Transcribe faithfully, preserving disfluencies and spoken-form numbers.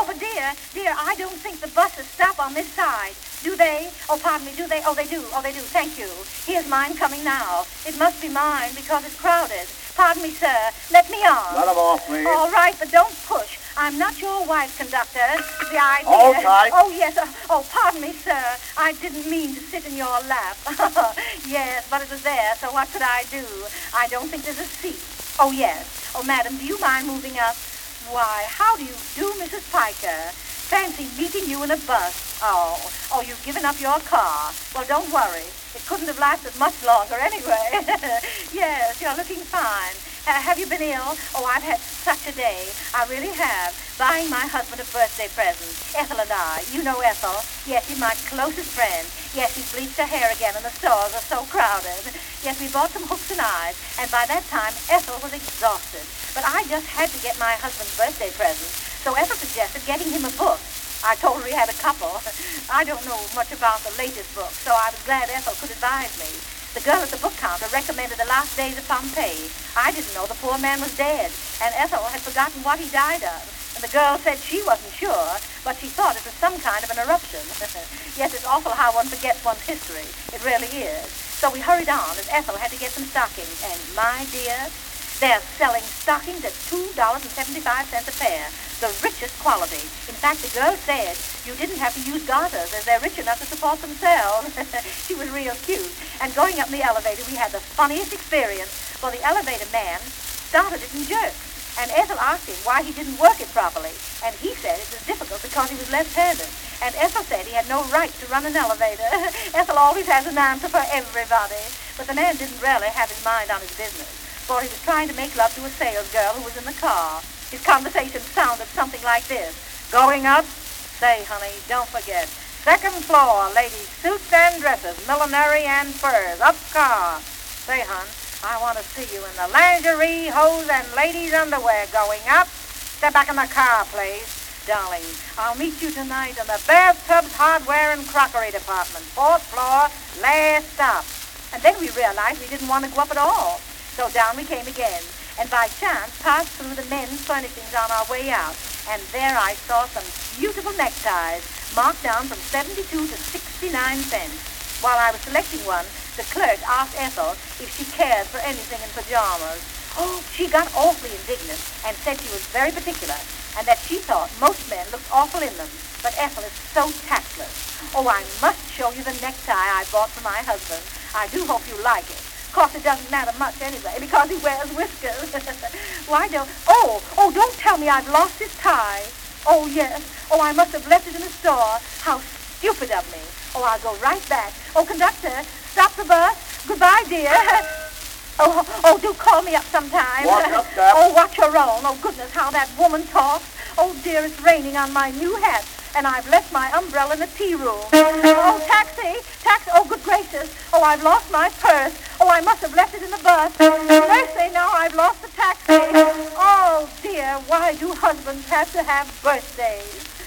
but dear, dear, I don't think the buses stop on this side. Do they? Oh, pardon me, do they? Oh, they do. Oh, they do. Thank you. Here's mine coming now. It must be mine because it's crowded. Pardon me, sir. Let me on. Let him off, please. All right, but don't push. I'm not your wife, conductor. The idea... All right. Oh, yes. Uh, oh, pardon me, sir. I didn't mean to sit in your lap. Yes, but it was there, so what could I do? I don't think there's a seat. Oh, yes. Oh, madam, do you mind moving up? Why, how do you do, Missus Piker? Fancy meeting you in a bus. Oh, oh, you've given up your car. Well, don't worry. It couldn't have lasted much longer anyway. Yes, you're looking fine. Uh, have you been ill? Oh, I've had such a day. I really have. Buying my husband a birthday present. Ethel and I. You know Ethel? Yes, she's my closest friend. Yes, she's bleached her hair again and the stores are so crowded. Yes, we bought some hooks and eyes, and by that time, Ethel was exhausted. But I just had to get my husband's birthday present, so Ethel suggested getting him a book. I told her he had a couple. I don't know much about the latest book, so I was glad Ethel could advise me. The girl at the book counter recommended The Last Days of Pompeii. I didn't know the poor man was dead, and Ethel had forgotten what he died of. And the girl said she wasn't sure, but she thought it was some kind of an eruption. Yes, it's awful how one forgets one's history. It really is. So we hurried on, as Ethel had to get some stockings, and my dear, they're selling stockings at two dollars and seventy-five cents a pair, the richest quality. In fact, the girl said you didn't have to use garters, as they're rich enough to support themselves. She was real cute. And going up in the elevator, we had the funniest experience, for the elevator man started it in jerks. And Ethel asked him why he didn't work it properly. And he said it was difficult because he was left-handed. And Ethel said he had no right to run an elevator. Ethel always has an answer for everybody. But the man didn't really have his mind on his business, for he was trying to make love to a sales girl who was in the car. His conversation sounded something like this. Going up? Say, honey, don't forget. Second floor, ladies' suits and dresses, millinery and furs. Up car. Say, hon, I want to see you in the lingerie, hose, and ladies' underwear. Going up? Step back in the car, please. Darling, I'll meet you tonight in the bathtubs, hardware, and crockery department. Fourth floor, last stop. And then we realized we didn't want to go up at all. So down we came again, and by chance passed through the men's furnishings on our way out. And there I saw some beautiful neckties, marked down from seventy-two to sixty-nine cents. While I was selecting one, the clerk asked Ethel if she cared for anything in pajamas. Oh, she got awfully indignant and said she was very particular, and that she thought most men looked awful in them. But Ethel is so tactless. Oh, I must show you the necktie I bought for my husband. I do hope you like it. Of course, it doesn't matter much anyway, because he wears whiskers. Why don't... Oh, oh, don't tell me I've lost his tie. Oh, yes. Oh, I must have left it in the store. How stupid of me. Oh, I'll go right back. Oh, conductor, stop the bus. Goodbye, dear. Oh, oh, do call me up sometime. Walk up, Cap. Oh, watch your own. Oh, goodness, how that woman talks. Oh, dear, it's raining on my new hat, and I've left my umbrella in the tea room. Oh, taxi, taxi. Oh, good gracious. Oh, I've lost my purse. Oh, I must have left it in the bus. Mercy, now I've lost the taxi. Oh, dear, why do husbands have to have birthdays?